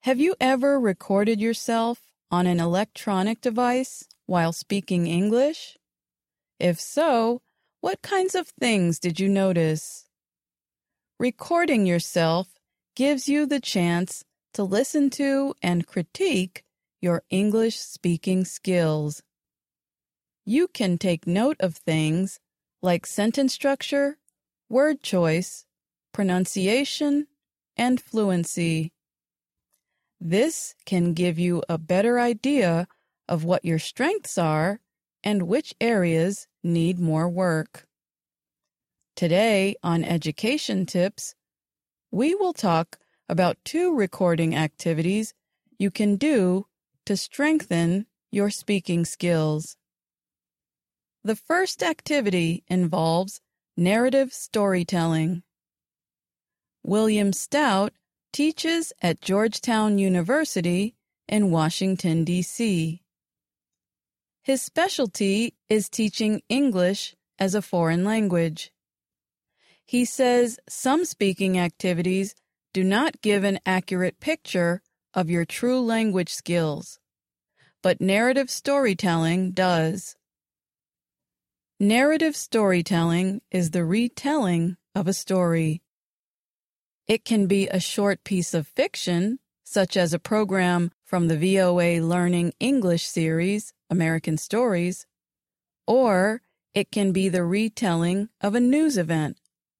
Have you ever recorded yourself on an electronic device while speaking English? If so, what kinds of things did you notice? Recording yourself gives you the chance to listen to and critique your English speaking skills. You can take note of things like sentence structure, word choice, pronunciation, and fluency. This can give you a better idea of what your strengths are and which areas need more work. Today on Education Tips, we will talk about 2 recording activities you can do to strengthen your speaking skills. The first activity involves narrative storytelling. William Stout teaches at Georgetown University in Washington, D.C. His specialty is teaching English as a foreign language. He says some speaking activities do not give an accurate picture of your true language skills, but narrative storytelling does. Narrative storytelling is the retelling of a story. It can be a short piece of fiction, such as a program from the VOA Learning English series, American Stories, or it can be the retelling of a news event.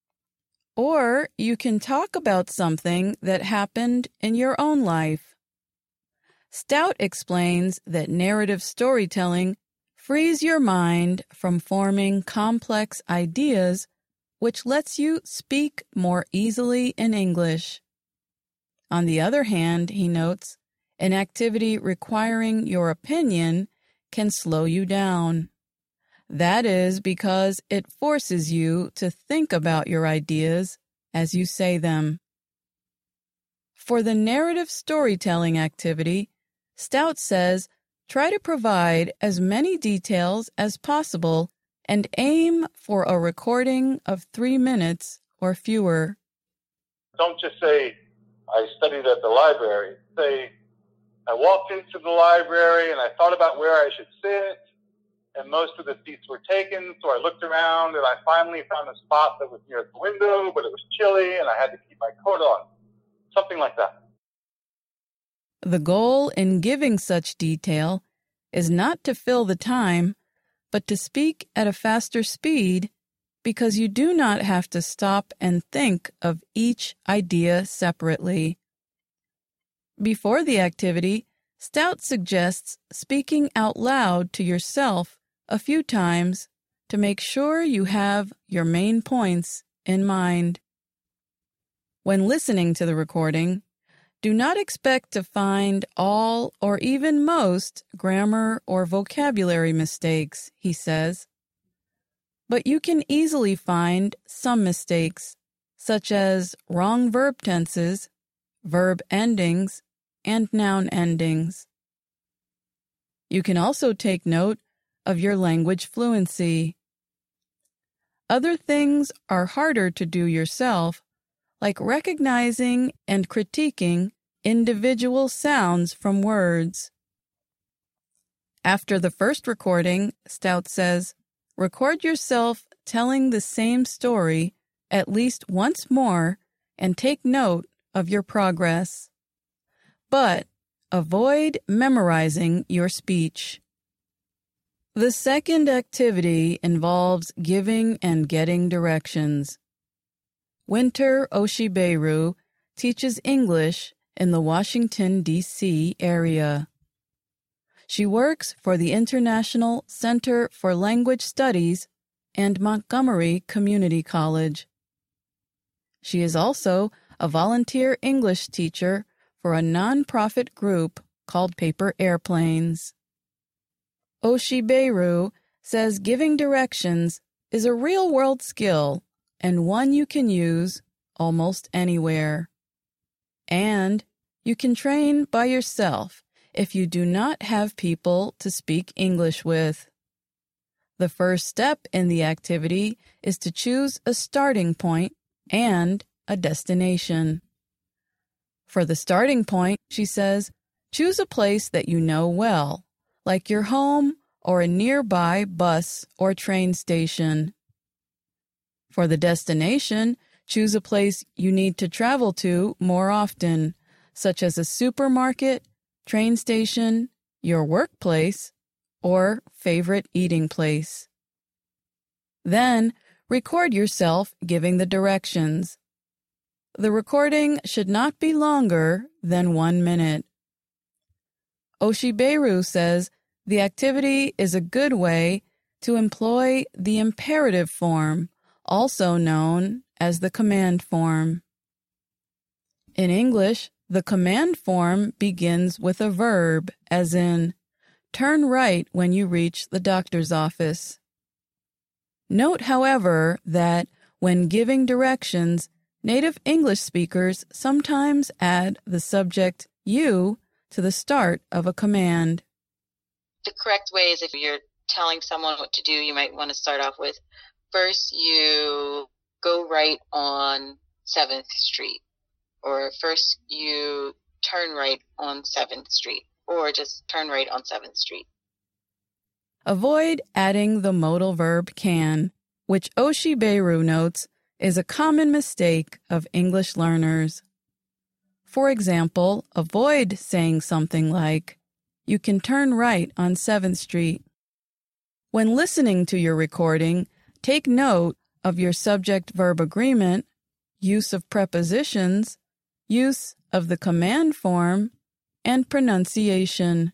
Or you can talk about something that happened in your own life. Stout explains that narrative storytelling frees your mind from forming complex ideas, which lets you speak more easily in English. On the other hand, he notes, an activity requiring your opinion can slow you down. That is because it forces you to think about your ideas as you say them. For the narrative storytelling activity, Stout says, try to provide as many details as possible and aim for a recording of 3 minutes or fewer. Don't just say, I studied at the library. Say, I walked into the library and I thought about where I should sit, and most of the seats were taken, so I looked around and I finally found a spot that was near the window, but it was chilly and I had to keep my coat on. Something like that. The goal in giving such detail is not to fill the time, but to speak at a faster speed, because you do not have to stop and think of each idea separately. Before the activity, Stout suggests speaking out loud to yourself a few times to make sure you have your main points in mind. When listening to the recording, do not expect to find all or even most grammar or vocabulary mistakes, he says. But you can easily find some mistakes, such as wrong verb tenses, verb endings, and noun endings. You can also take note of your language fluency. Other things are harder to do yourself, like recognizing and critiquing individual sounds from words. After the first recording, Stout says, record yourself telling the same story at least once more and take note of your progress. But avoid memorizing your speech. The second activity involves giving and getting directions. Winter Oshiberu teaches English in the Washington, D.C. area. She works for the International Center for Language Studies and Montgomery Community College. She is also a volunteer English teacher for a nonprofit group called Paper Airplanes. Oshiberu says giving directions is a real-world skill and one you can use almost anywhere. And you can train by yourself if you do not have people to speak English with. The first step in the activity is to choose a starting point and a destination. For the starting point, she says, choose a place that you know well, like your home or a nearby bus or train station. For the destination, choose a place you need to travel to more often, such as a supermarket, train station, your workplace, or favorite eating place. Then, record yourself giving the directions. The recording should not be longer than 1 minute. Oshiberu says the activity is a good way to employ the imperative form, also known as the command form. In English, the command form begins with a verb, as in, turn right when you reach the doctor's office. Note, however, that when giving directions, native English speakers sometimes add the subject you to the start of a command. The correct way is if you're telling someone what to do, you might want to start off with, first you go right on 7th Street, or first you turn right on 7th Street, or just turn right on 7th Street. Avoid adding the modal verb can, which Oshiberu notes is a common mistake of English learners. For example, avoid saying something like, you can turn right on 7th Street. When listening to your recording, take note of your subject-verb agreement, use of prepositions, use of the command form, and pronunciation.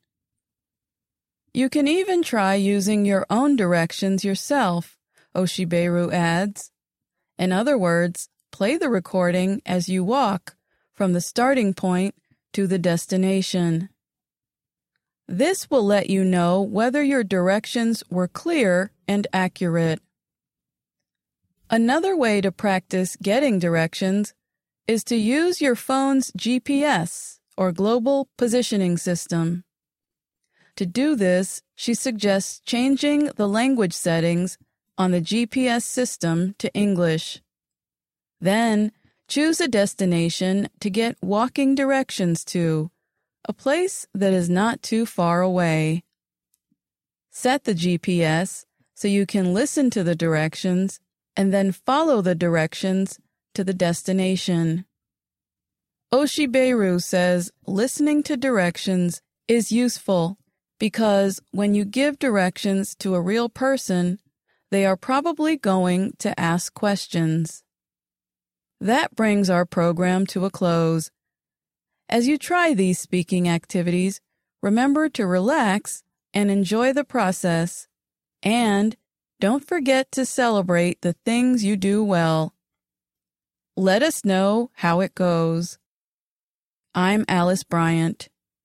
You can even try using your own directions yourself, Oshiberu adds. In other words, play the recording as you walk from the starting point to the destination. This will let you know whether your directions were clear and accurate. Another way to practice getting directions is to use your phone's GPS, or Global Positioning System. To do this, she suggests changing the language settings on the GPS system to English. Then, choose a destination to get walking directions to, a place that is not too far away. Set the GPS so you can listen to the directions and then follow the directions to the destination. Oshiberu says listening to directions is useful because when you give directions to a real person, they are probably going to ask questions. That brings our program to a close. As you try these speaking activities, remember to relax and enjoy the process. And don't forget to celebrate the things you do well. Let us know how it goes. I'm Alice Bryant.